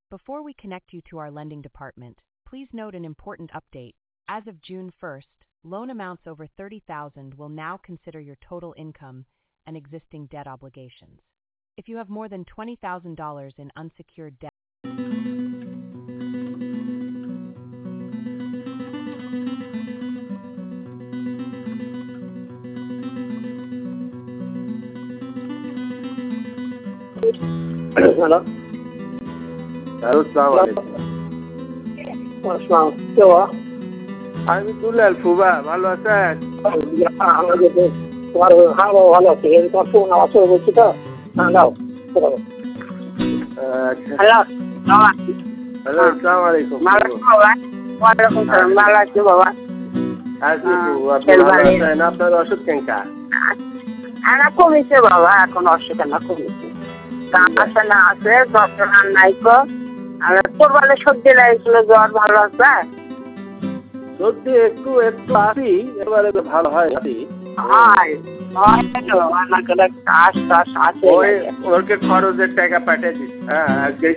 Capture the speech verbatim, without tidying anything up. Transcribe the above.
Before we connect you to our lending department, please note an important update. As of June first, loan amounts over thirty thousand dollars will now consider your total income and existing debt obligations. If you have more than twenty thousand dollars in unsecured debt, hello hello, আসসালামু আলাইকুম। আসসালাম, কে বাবা? আমি দুলাল ফুবা, ভালো আছেন? তোমার হ্যাঁ বাবা, ভালো আছে। তোমার ফোন আওয়াজ করে বলছি তো। হ্যাঁ দাও। হ্যালো, হ্যালো, আসসালামু আলাইকুম। ওয়ালাইকুম সালাম, ভালো আছি বাবা। আছি ফুবা, আপনি ভালো আছেন? আপনার ওষুধ কেনকা? না কমেছে বাবা, এখন অসুখ না কমেছে। কাশা না আছে, জ্বর আর নাই তো। আর তোর বলে সর্দি লাগছিল, জ্বর ভালো আছে? সর্দি একটু একটু আসি, এবারে ভালো হয় আসি। হয় হয় তো, আমার কাছে কাশ টাশ আছে। ওই ওকে খরচের টাকা পাঠিয়ে দিস। হ্যাঁ, আজকে